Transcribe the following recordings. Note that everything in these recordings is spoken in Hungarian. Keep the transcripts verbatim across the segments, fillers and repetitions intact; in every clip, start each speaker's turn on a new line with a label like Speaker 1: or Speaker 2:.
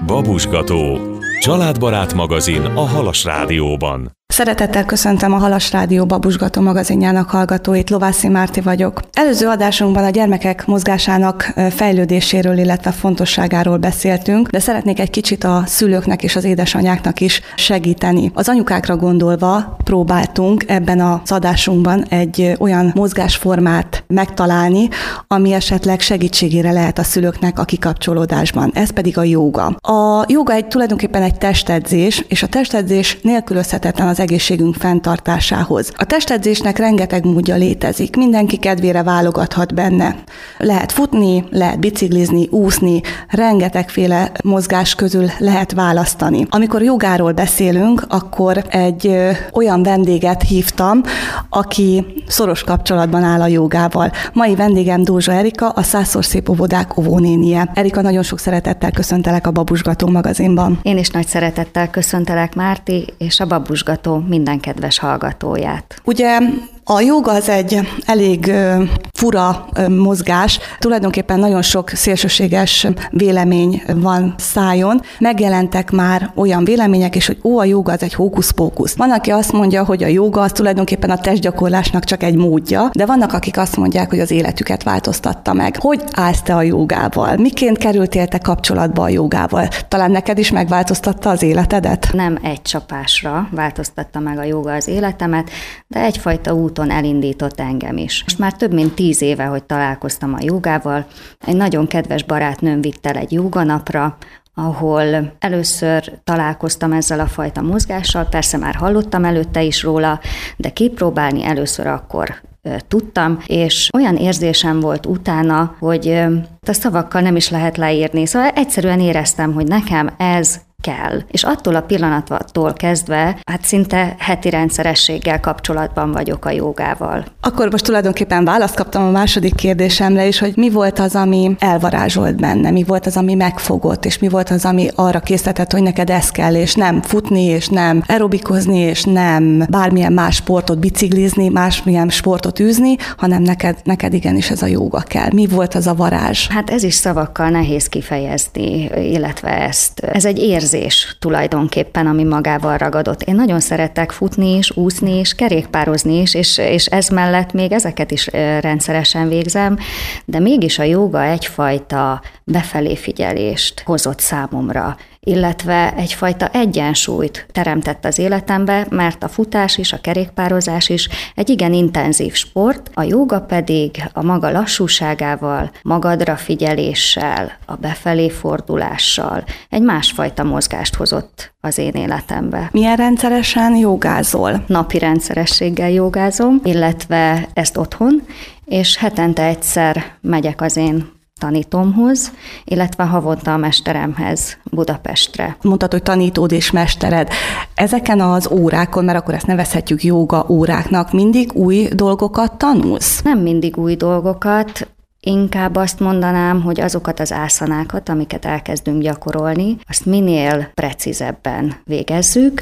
Speaker 1: Babusgató. Családbarát magazin a Halas Rádióban.
Speaker 2: Szeretettel köszöntöm a Halas Rádió Babusgató magazinjának hallgatóit, Lovászi Márti vagyok. Előző adásunkban a gyermekek mozgásának fejlődéséről, illetve fontosságáról beszéltünk, de szeretnék egy kicsit a szülőknek és az édesanyáknak is segíteni. Az anyukákra gondolva próbáltunk ebben az adásunkban egy olyan mozgásformát megtalálni, ami esetleg segítségére lehet a szülőknek a kikapcsolódásban. Ez pedig a jóga. A jóga egy tulajdonképpen egy testedzés, és a testedzés nélkülözhetetlen az egészségünk fenntartásához. A testedzésnek rengeteg módja létezik, mindenki kedvére válogathat benne. Lehet futni, lehet biciklizni, úszni, rengetegféle mozgás közül lehet választani. Amikor jogáról beszélünk, akkor egy ö, olyan vendéget hívtam, aki szoros kapcsolatban áll a jogával. Mai vendégem Dózsa Erika, a Százszor Szép Óvodák óvónénie. Erika, nagyon sok szeretettel köszöntelek a Babusgató magazinban.
Speaker 3: Én is nagy szeretettel köszöntelek, Márti, és a Babusgató minden kedves hallgatóját.
Speaker 2: Ugye a jóga az egy elég uh, fura uh, mozgás, tulajdonképpen nagyon sok szélsőséges vélemény van szájon. Megjelentek már olyan vélemények is, hogy ó, a jóga az egy hókusz-pókusz. Van, aki azt mondja, hogy a jóga az tulajdonképpen a testgyakorlásnak csak egy módja, de vannak, akik azt mondják, hogy az életüket változtatta meg. Hogy állsz te a jogával? Miként kerültél te kapcsolatba a jogával? Talán neked is megváltoztatta az életedet?
Speaker 3: Nem egy csapásra változtatta meg a jóga az életemet, de egyfajta úton elindított engem is. Most már több mint tíz éve, hogy találkoztam a jogával. Egy nagyon kedves barátnőm vitt el egy jóganapra, ahol először találkoztam ezzel a fajta mozgással, persze már hallottam előtte is róla, de kipróbálni először akkor tudtam, és olyan érzésem volt utána, hogy a szavakkal nem is lehet leírni. Szóval egyszerűen éreztem, hogy nekem ez kell. És attól a pillanattól kezdve, hát szinte heti rendszerességgel kapcsolatban vagyok a jogával.
Speaker 2: Akkor most tulajdonképpen választ kaptam a második kérdésemre is, hogy mi volt az, ami elvarázsolt benne, mi volt az, ami megfogott, és mi volt az, ami arra késztetett, hogy neked ez kell, és nem futni, és nem aerobikozni, és nem bármilyen más sportot biciklizni, másmilyen sportot űzni, hanem neked, neked igenis ez a jóga kell. Mi volt az a varázs?
Speaker 3: Hát ez is szavakkal nehéz kifejezni, illetve ezt. Ez egy érzés tulajdonképpen, ami magával ragadott. Én nagyon szeretek futni is, úszni is, kerékpározni is, és, és ez mellett még ezeket is rendszeresen végzem, de mégis a jóga egyfajta befelé figyelést hozott számomra, illetve egyfajta egyensúlyt teremtett az életembe, mert a futás is, a kerékpározás is egy igen intenzív sport, a jóga pedig a maga lassúságával, magadra figyeléssel, a befelé fordulással egy másfajta mozgást hozott az én életembe.
Speaker 2: Milyen rendszeresen jogázol?
Speaker 3: Napi rendszerességgel jogázom, illetve ezt otthon, és hetente egyszer megyek az én tanítómhoz, illetve havonta a mesteremhez Budapestre.
Speaker 2: Mondtad, hogy tanítód és mestered. Ezeken az órákon, mert akkor ezt nevezhetjük jóga óráknak, mindig új dolgokat tanulsz?
Speaker 3: Nem mindig új dolgokat, inkább azt mondanám, hogy azokat az ászanákat, amiket elkezdünk gyakorolni, azt minél precízebben végezzük,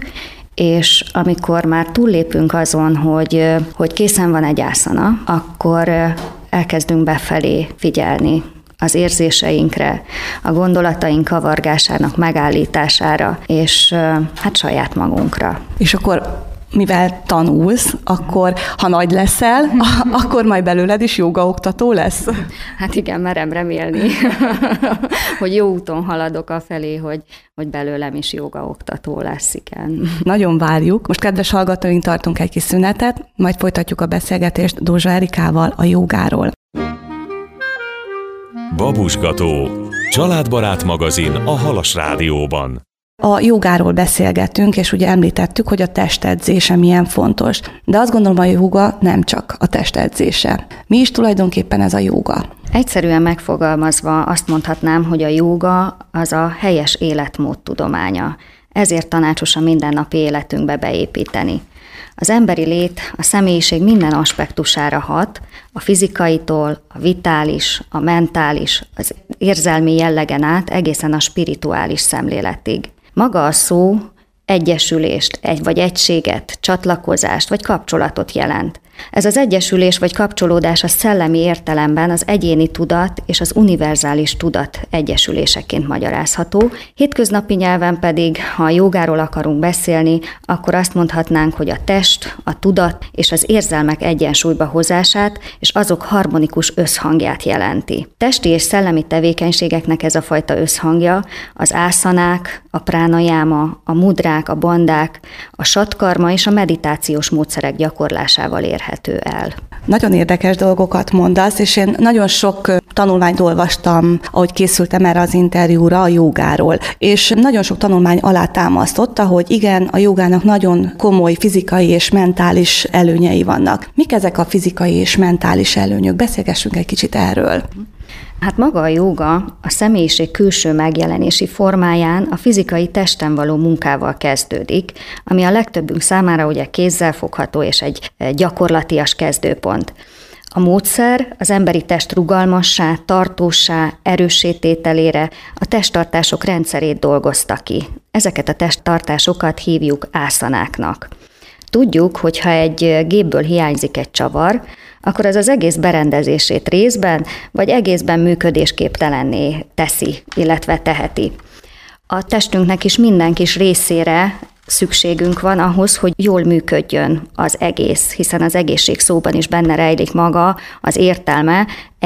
Speaker 3: és amikor már túllépünk azon, hogy, hogy készen van egy ászana, akkor elkezdünk befelé figyelni az érzéseinkre, a gondolataink kavargásának megállítására, és hát saját magunkra.
Speaker 2: És akkor mivel tanulsz, akkor ha nagy leszel, akkor majd belőled is jogaoktató lesz?
Speaker 3: Hát igen, merem remélni, hogy jó úton haladok afelé, hogy, hogy belőlem is jogaoktató lesz, igen.
Speaker 2: Nagyon várjuk. Most, kedves hallgatóink, tartunk egy kis szünetet, majd folytatjuk a beszélgetést Dózsa Erikával a jogáról.
Speaker 1: Babusgató. Családbarát magazin a Halas Rádióban.
Speaker 2: A jogáról beszélgettünk, és ugye említettük, hogy a testedzése milyen fontos. De azt gondolom, a jóga nem csak a testedzése. Mi is tulajdonképpen ez a jóga?
Speaker 3: Egyszerűen megfogalmazva azt mondhatnám, hogy a jóga az a helyes életmód tudománya. Ezért tanácsos a mindennapi életünkbe beépíteni. Az emberi lét a személyiség minden aspektusára hat, a fizikaitól, a vitális, a mentális, az érzelmi jellegen át egészen a spirituális szemléletig. Maga a szó egyesülést, egy vagy egységet, csatlakozást vagy kapcsolatot jelent. Ez az egyesülés vagy kapcsolódás a szellemi értelemben az egyéni tudat és az univerzális tudat egyesüléseként magyarázható. Hétköznapi nyelven pedig, ha a jogáról akarunk beszélni, akkor azt mondhatnánk, hogy a test, a tudat és az érzelmek egyensúlyba hozását és azok harmonikus összhangját jelenti. Testi és szellemi tevékenységeknek ez a fajta összhangja az ászanák, a pránajáma, a mudrák, a bandák, a satkarma és a meditációs módszerek gyakorlásával érhető el.
Speaker 2: Nagyon érdekes dolgokat mondasz, és én nagyon sok tanulmányt olvastam, ahogy készültem erre az interjúra a jogáról, és nagyon sok tanulmány alátámasztotta, hogy igen, a jogának nagyon komoly fizikai és mentális előnyei vannak. Mik ezek a fizikai és mentális előnyök? Beszélgessünk egy kicsit erről.
Speaker 3: Hát maga a jóga a személyiség külső megjelenési formáján a fizikai testen való munkával kezdődik, ami a legtöbbünk számára ugye kézzel fogható és egy gyakorlatias kezdőpont. A módszer az emberi test rugalmassá, tartósá, erőssé tételére a testtartások rendszerét dolgozta ki. Ezeket a testtartásokat hívjuk ászanáknak. Tudjuk, hogy ha egy gépből hiányzik egy csavar, akkor az az egész berendezését részben vagy egészben működésképtelenné teszi, illetve teheti. A testünknek is minden kis részére szükségünk van ahhoz, hogy jól működjön az egész, hiszen az egészség szóban is benne rejlik maga az értelme,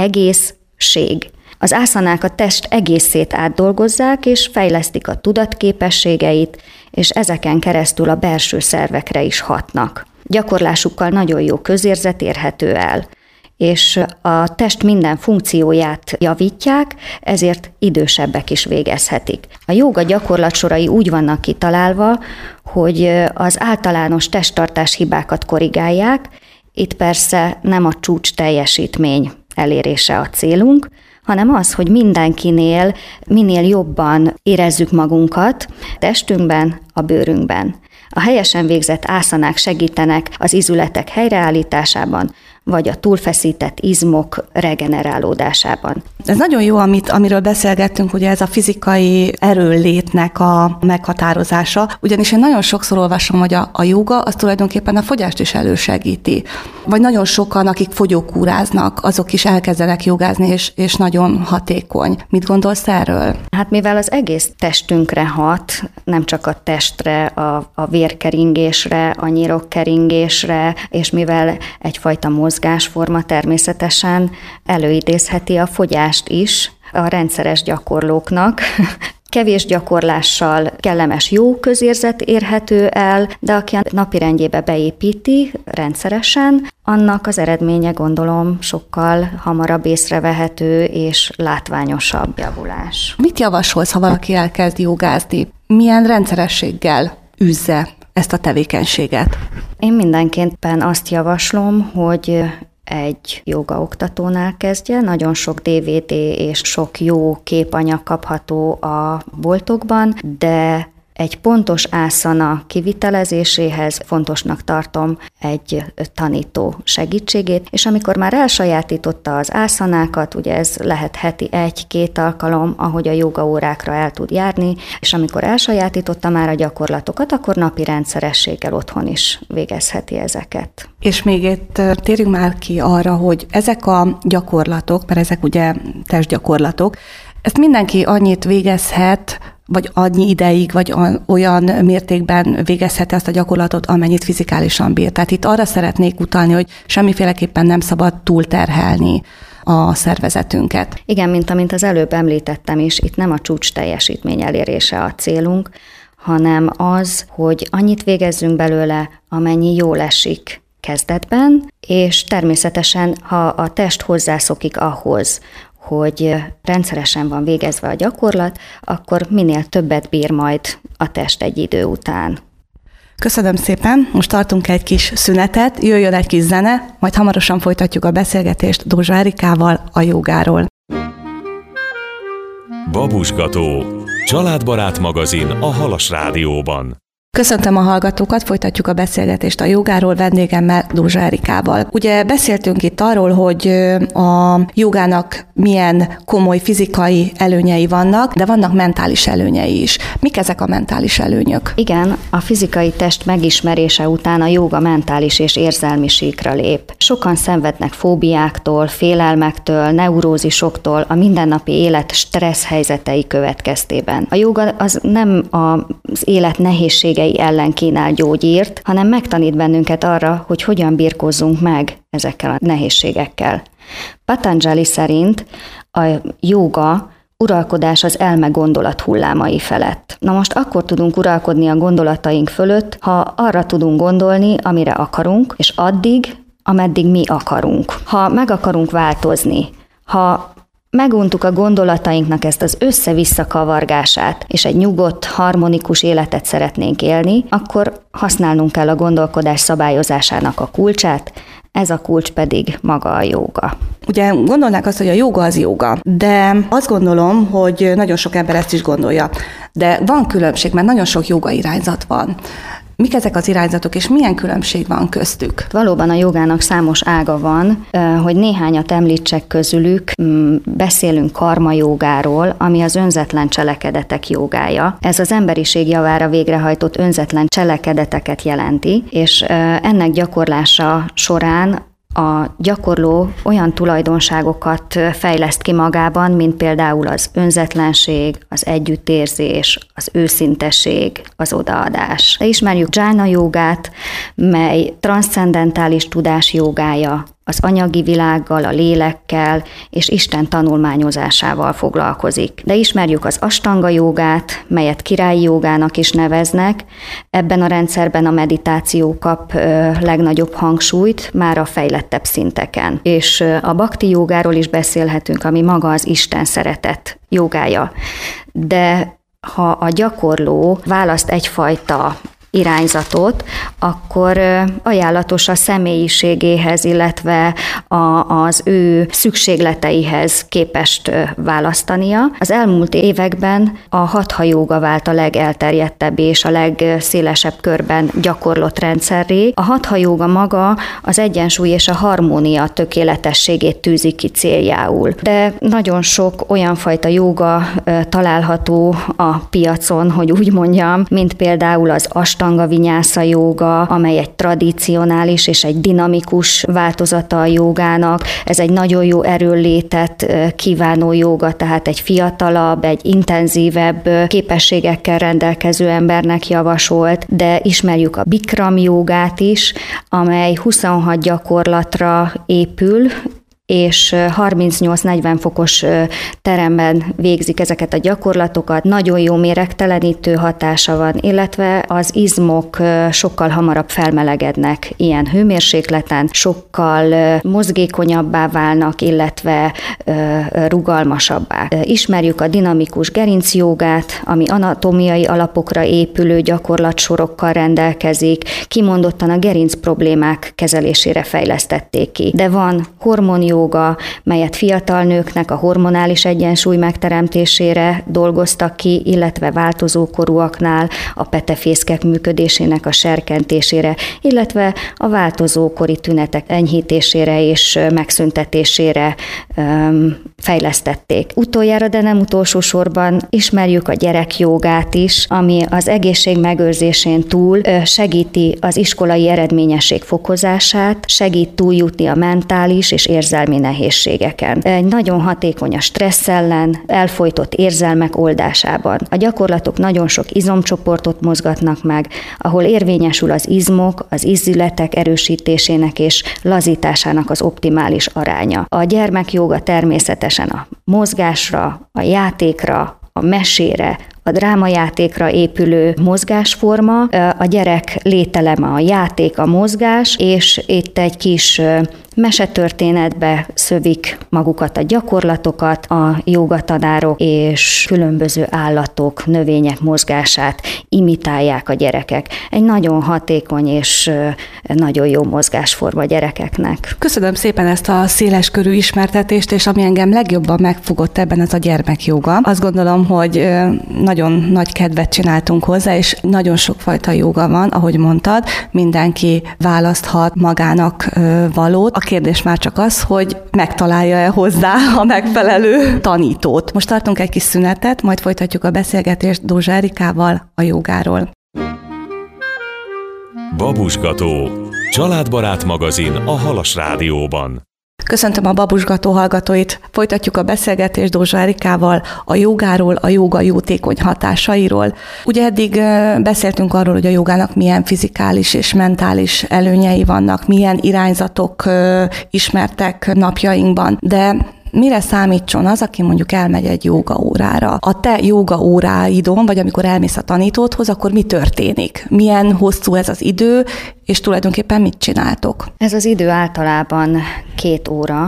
Speaker 3: egészség. Az ászanák a test egészét átdolgozzák, és fejlesztik a tudatképességeit, és ezeken keresztül a belső szervekre is hatnak. Gyakorlásukkal nagyon jó közérzet érhető el, és a test minden funkcióját javítják, ezért idősebbek is végezhetik. A jóga gyakorlatsorai úgy vannak kitalálva, hogy az általános testtartás hibákat korrigálják, itt persze nem a csúcs teljesítmény elérése a célunk, hanem az, hogy mindenkinél minél jobban érezzük magunkat testünkben, a bőrünkben. A helyesen végzett ászanák segítenek az izületek helyreállításában, vagy a túlfeszített izmok regenerálódásában.
Speaker 2: Ez nagyon jó, amit, amiről beszélgettünk, ugye ez a fizikai erőnlétnek a meghatározása, ugyanis én nagyon sokszor olvasom, hogy a, a jóga az tulajdonképpen a fogyást is elősegíti. Vagy nagyon sokan, akik fogyókúráznak, azok is elkezdenek jogázni, és, és nagyon hatékony. Mit gondolsz erről?
Speaker 3: Hát mivel az egész testünkre hat, nem csak a testre, a, a vérkeringésre, a nyirokkeringésre, és mivel egyfajta mozgásforma természetesen előidézheti a fogyást is a rendszeres gyakorlóknak. Kevés gyakorlással kellemes jó közérzet érhető el, de aki a napirendjébe beépíti rendszeresen, annak az eredménye gondolom sokkal hamarabb észrevehető és látványosabb javulás.
Speaker 2: Mit javasolsz, ha valaki elkezd jogázni? Milyen rendszerességgel űzze ezt a tevékenységet?
Speaker 3: Én mindenképpen azt javaslom, hogy egy jogaoktatónál kezdje. Nagyon sok dé vé dé és sok jó képanyag kapható a boltokban, de egy pontos ászana kivitelezéséhez fontosnak tartom egy tanító segítségét, és amikor már elsajátította az ászanákat, ugye ez lehet heti egy-két alkalom, ahogy a jogaórákra el tud járni, és amikor elsajátította már a gyakorlatokat, akkor napi rendszerességgel otthon is végezheti ezeket.
Speaker 2: És még itt térjünk már ki arra, hogy ezek a gyakorlatok, mert ezek ugye testgyakorlatok, ezt mindenki annyit végezhet, vagy annyi ideig, vagy olyan mértékben végezheti azt a gyakorlatot, amennyit fizikálisan bír. Tehát itt arra szeretnék utalni, hogy semmiféleképpen nem szabad túlterhelni a szervezetünket.
Speaker 3: Igen, mint amint az előbb említettem is, itt nem a csúcs teljesítmény elérése a célunk, hanem az, hogy annyit végezzünk belőle, amennyi jól esik kezdetben, és természetesen, ha a test hozzászokik ahhoz, hogy rendszeresen van végezve a gyakorlat, akkor minél többet bír majd a test egy idő után.
Speaker 2: Köszönöm szépen, most tartunk egy kis szünetet, jöjjön egy kis zene, majd hamarosan folytatjuk a beszélgetést Dózsa Erikával a jogáról.
Speaker 1: Babusgató, családbarát magazin a Halas Rádióban.
Speaker 2: Köszöntöm a hallgatókat, folytatjuk a beszélgetést a jogáról vendégemmel, Dózsa Erikával. Ugye beszéltünk itt arról, hogy a jogának milyen komoly fizikai előnyei vannak, de vannak mentális előnyei is. Mik ezek a mentális előnyök?
Speaker 3: Igen, a fizikai test megismerése után a jóga mentális és érzelmi síkra lép. Sokan szenvednek fóbiáktól, félelmektől, neurózisoktól, a mindennapi élet stressz helyzetei következtében. A jóga az nem az élet nehézségei ellen kínál gyógyírt, hanem megtanít bennünket arra, hogy hogyan birkózzunk meg ezekkel a nehézségekkel. Patanjali szerint a jóga uralkodás az elme gondolat hullámai felett. Na most akkor tudunk uralkodni a gondolataink fölött, ha arra tudunk gondolni, amire akarunk, és addig, ameddig mi akarunk. Ha meg akarunk változni, ha meguntuk a gondolatainknak ezt az össze-vissza kavargását, és egy nyugodt, harmonikus életet szeretnénk élni, akkor használnunk kell a gondolkodás szabályozásának a kulcsát, ez a kulcs pedig maga a jóga.
Speaker 2: Ugye gondolnák azt, hogy a jóga az jóga, de azt gondolom, hogy nagyon sok ember ezt is gondolja. De van különbség, mert nagyon sok jóga irányzat van. Mik ezek az irányzatok, és milyen különbség van köztük?
Speaker 3: Valóban a jogának számos ága van, hogy néhányat említsek közülük, beszélünk karma jogáról, ami az önzetlen cselekedetek jogája. Ez az emberiség javára végrehajtott önzetlen cselekedeteket jelenti, és ennek gyakorlása során a gyakorló olyan tulajdonságokat fejleszt ki magában, mint például az önzetlenség, az együttérzés, az őszintesség, az odaadás. De ismerjük Jnana jogát, mely transzcendentális tudás jogája, az anyagi világgal, a lélekkel és Isten tanulmányozásával foglalkozik. De ismerjük az Ashtanga jogát, melyet királyi jogának is neveznek. Ebben a rendszerben a meditáció kap ö, legnagyobb hangsúlyt, már a fejlettebb szinteken. És ö, a bhakti jogáról is beszélhetünk, ami maga az Isten szeretet jogája. De ha a gyakorló választ egyfajta irányzatot, akkor ajánlatos a személyiségéhez, illetve a, az ő szükségleteihez képest választania. Az elmúlt években a hatha jóga vált a legelterjedtebb és a legszélesebb körben gyakorlott rendszerré. A hatha jóga maga az egyensúly és a harmónia tökéletességét tűzi ki céljául. De nagyon sok olyan fajta jóga található a piacon, hogy úgy mondjam, mint például az Ashtanga vinyásza jóga, amely egy tradicionális és egy dinamikus változata a jógának. Ez egy nagyon jó erőnlétet kívánó jóga, tehát egy fiatalabb, egy intenzívebb képességekkel rendelkező embernek javasolt, de ismerjük a Bikram jógát is, amely huszonhat gyakorlatra épül, és harmincnyolc-negyven fokos teremben végzik ezeket a gyakorlatokat. Nagyon jó méregtelenítő hatása van, illetve az izmok sokkal hamarabb felmelegednek ilyen hőmérsékleten, sokkal mozgékonyabbá válnak, illetve rugalmasabbá. Ismerjük a dinamikus gerincjogát, ami anatómiai alapokra épülő gyakorlatsorokkal rendelkezik, kimondottan a gerinc problémák kezelésére fejlesztették ki. De van hormonjóga, jóga, melyet fiatal nőknek a hormonális egyensúly megteremtésére dolgoztak ki, illetve változókorúaknál a petefészkek működésének a serkentésére, illetve a változókori tünetek enyhítésére és megszüntetésére öm, fejlesztették. Utoljára, de nem utolsó sorban ismerjük a gyerekjogát is, ami az egészség megőrzésén túl segíti az iskolai eredményesség fokozását, segít túljutni a mentális és érzelmi nehézségeken. Egy nagyon hatékony a stressz ellen, elfojtott érzelmek oldásában. A gyakorlatok nagyon sok izomcsoportot mozgatnak meg, ahol érvényesül az izmok, az ízületek erősítésének és lazításának az optimális aránya. A gyermekjóga természetesen a mozgásra, a játékra, a mesére, a drámajátékra épülő mozgásforma, a gyerek lételeme a játék, a mozgás, és itt egy kis mesetörténetbe szövik magukat a gyakorlatokat, a jógatanárok, és különböző állatok, növények mozgását imitálják a gyerekek. Egy nagyon hatékony és nagyon jó mozgásforma gyerekeknek.
Speaker 2: Köszönöm szépen ezt a széleskörű ismertetést, és ami engem legjobban megfogott ebben, ez a gyermekjóga. Azt gondolom, hogy nagyon nagy kedvet csináltunk hozzá, és nagyon sokfajta jóga van, ahogy mondtad, mindenki választhat magának valót. A kérdés már csak az, hogy megtalálja-e hozzá a megfelelő tanítót. Most tartunk egy kis szünetet, majd folytatjuk a beszélgetést Dózsa Erikával a jogáról.
Speaker 1: Babusgató, családbarát magazin a Halas Rádióban.
Speaker 2: Köszöntöm a Babusgató hallgatóit. Folytatjuk a beszélgetést Dózsa Erikával a jogáról, a jóga jótékony hatásairól. Ugye eddig beszéltünk arról, hogy a jogának milyen fizikális és mentális előnyei vannak, milyen irányzatok ismertek napjainkban, de mire számítson az, aki mondjuk elmegy egy jógaórára? A te jógaóráidon, vagy amikor elmész a tanítódhoz, akkor mi történik? Milyen hosszú ez az idő, és tulajdonképpen mit csináltok?
Speaker 3: Ez az idő általában két óra,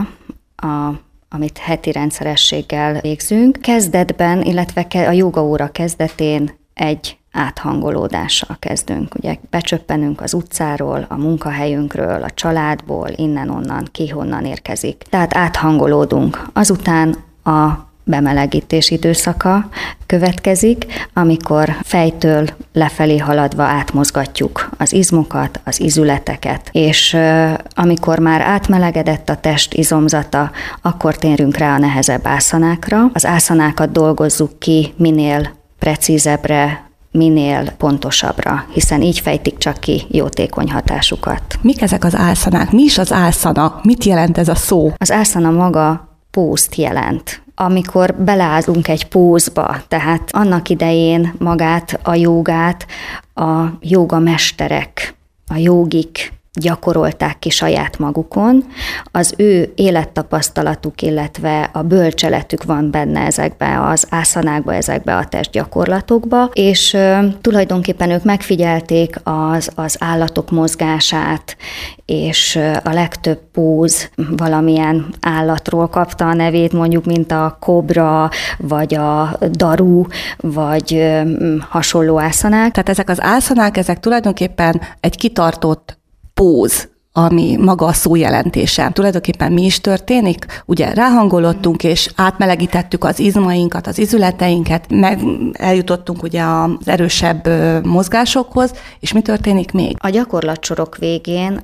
Speaker 3: a, amit heti rendszerességgel végzünk. Kezdetben, illetve a jógaóra kezdetén egy áthangolódással kezdünk. Ugye becsöppenünk az utcáról, a munkahelyünkről, a családból, innen-onnan, ki honnan érkezik. Tehát áthangolódunk. Azután a bemelegítés időszaka következik, amikor fejtől lefelé haladva átmozgatjuk az izmokat, az izületeket, és amikor már átmelegedett a test izomzata, akkor térünk rá a nehezebb ászanákra. Az ászanákat dolgozzuk ki minél precízebbre, minél pontosabbra, hiszen így fejtik csak ki jótékony hatásukat.
Speaker 2: Mik ezek az álszanák? Mi is az álszana? Mit jelent ez a szó?
Speaker 3: Az álszana maga pózt jelent. Amikor beleállunk egy pózba, tehát annak idején magát, a jógát a jógamesterek, a jógik gyakorolták ki saját magukon, az ő élettapasztalatuk, illetve a bölcseletük van benne ezekbe az ászanákba, ezekbe a testgyakorlatokba, és ö, tulajdonképpen ők megfigyelték az, az állatok mozgását, és ö, a legtöbb póz valamilyen állatról kapta a nevét, mondjuk, mint a kobra, vagy a daru, vagy ö, hasonló ászanák.
Speaker 2: Tehát ezek az ászanák, ezek tulajdonképpen egy kitartott póz, ami maga a szó jelentése. Tulajdonképpen mi is történik? Ugye ráhangolottunk, és átmelegítettük az izmainkat, az izületeinket, meg eljutottunk ugye az erősebb mozgásokhoz, és mi történik még?
Speaker 3: A gyakorlatsorok végén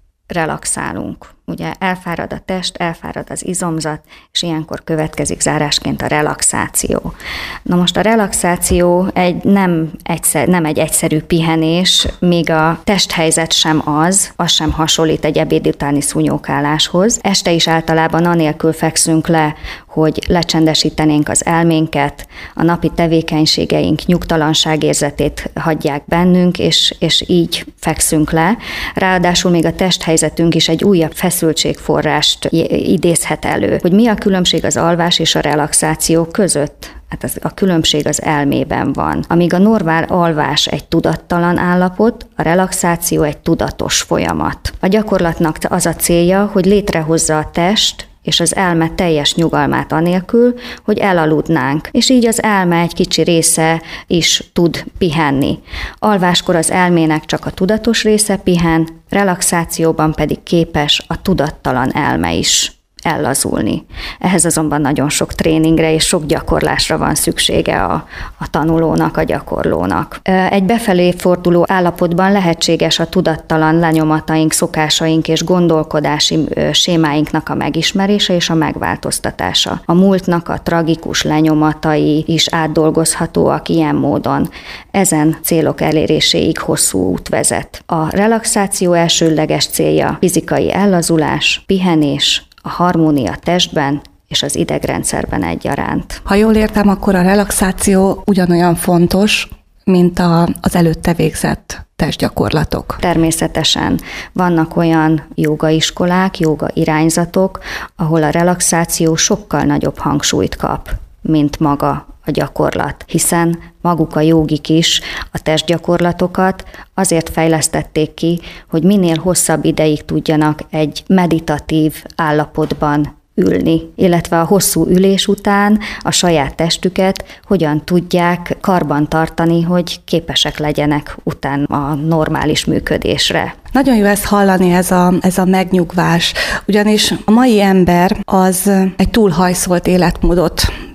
Speaker 3: relaxálunk. Ugye elfárad a test, elfárad az izomzat, és ilyenkor következik zárásként a relaxáció. Na most a relaxáció egy nem, egyszer, nem egy egyszerű pihenés, míg a testhelyzet sem az, az sem hasonlít egy ebéd utáni szúnyókáláshoz. Este is általában anélkül fekszünk le, hogy lecsendesítenénk az elménket, a napi tevékenységeink nyugtalanságérzetét hagyják bennünk, és, és így fekszünk le. Ráadásul még a testhelyzetünk is egy újabb feszültségforrást idézhet elő. Hogy mi a különbség az alvás és a relaxáció között? Hát az, a különbség az elmében van. Amíg a normál alvás egy tudattalan állapot, a relaxáció egy tudatos folyamat. A gyakorlatnak az a célja, hogy létrehozza a test és az elme teljes nyugalmát anélkül, hogy elaludnánk, és így az elme egy kicsi része is tud pihenni. Alváskor az elmének csak a tudatos része pihen, relaxációban pedig képes a tudattalan elme is ellazulni. Ehhez azonban nagyon sok tréningre és sok gyakorlásra van szüksége a, a tanulónak, a gyakorlónak. Egy befelé forduló állapotban lehetséges a tudattalan lenyomataink, szokásaink és gondolkodási sémáinknak a megismerése és a megváltoztatása. A múltnak a tragikus lenyomatai is átdolgozhatóak ilyen módon. Ezen célok eléréséig hosszú út vezet. A relaxáció elsődleges célja fizikai ellazulás, pihenés, a harmónia testben és az idegrendszerben egyaránt.
Speaker 2: Ha jól értem, akkor a relaxáció ugyanolyan fontos, mint a, az előtte végzett testgyakorlatok.
Speaker 3: Természetesen vannak olyan jógaiskolák, jóga irányzatok, ahol a relaxáció sokkal nagyobb hangsúlyt kap, mint maga a gyakorlat, hiszen maguk a jógik is a testgyakorlatokat azért fejlesztették ki, hogy minél hosszabb ideig tudjanak egy meditatív állapotban ülni, illetve a hosszú ülés után a saját testüket hogyan tudják karban tartani, hogy képesek legyenek után a normális működésre.
Speaker 2: Nagyon jó ezt hallani, ez a, ez a megnyugvás, ugyanis a mai ember az egy túlhajszolt életmódot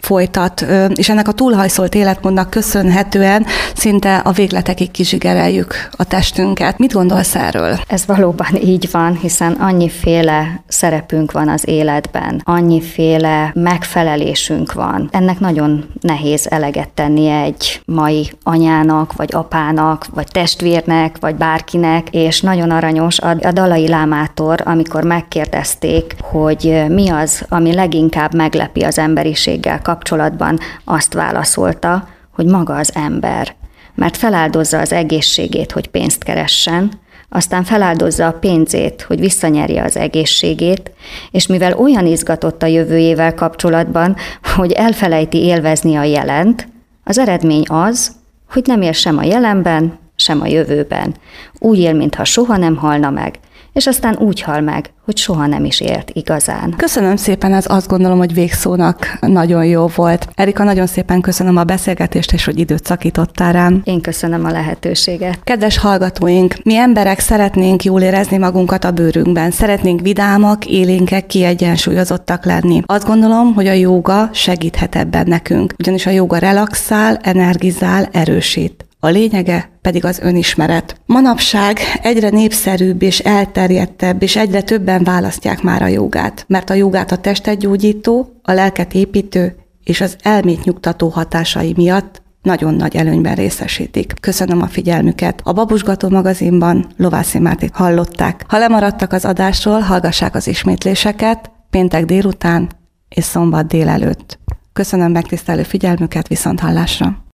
Speaker 2: folytat, és ennek a túlhajszolt életmódnak köszönhetően szinte a végletekig kizsigereljük a testünket. Mit gondolsz erről?
Speaker 3: Ez valóban így van, hiszen annyiféle szerepünk van az életben, annyiféle megfelelésünk van. Ennek nagyon nehéz eleget tennie egy mai anyának, vagy apának, vagy testvérnek, vagy bárkinek, és nagyon aranyos a, a Dalai Lámától, amikor megkérdezték, hogy mi az, ami leginkább meglepi az emberiséggel kapcsolatban, azt válaszolta, hogy maga az ember. Mert feláldozza az egészségét, hogy pénzt keressen, aztán feláldozza a pénzét, hogy visszanyerje az egészségét, és mivel olyan izgatott a jövőjével kapcsolatban, hogy elfelejti élvezni a jelent, az eredmény az, hogy nem él sem a jelenben, sem a jövőben. Úgy él, mintha soha nem halna meg, és aztán úgy hal meg, hogy soha nem is élt igazán.
Speaker 2: Köszönöm szépen, ez azt gondolom, hogy végszónak nagyon jó volt. Erika, nagyon szépen köszönöm a beszélgetést, és hogy időt szakítottál rám.
Speaker 3: Én köszönöm a lehetőséget.
Speaker 2: Kedves hallgatóink, mi emberek szeretnénk jól érezni magunkat a bőrünkben. Szeretnénk vidámak, élénkek, kiegyensúlyozottak lenni. Azt gondolom, hogy a jóga segíthet ebben nekünk, ugyanis a jóga relaxál, energizál, erősít. A lényege pedig az önismeret. Manapság egyre népszerűbb és elterjedtebb, és egyre többen választják már a jogát, mert a jogát a testet gyógyító, a lelket építő és az elmét nyugtató hatásai miatt nagyon nagy előnyben részesítik. Köszönöm a figyelmüket. A Babusgató magazinban Lovászi Mártit hallották. Ha lemaradtak az adásról, hallgassák az ismétléseket péntek délután és szombat délelőtt. Köszönöm megtisztelő figyelmüket, viszont hallásra!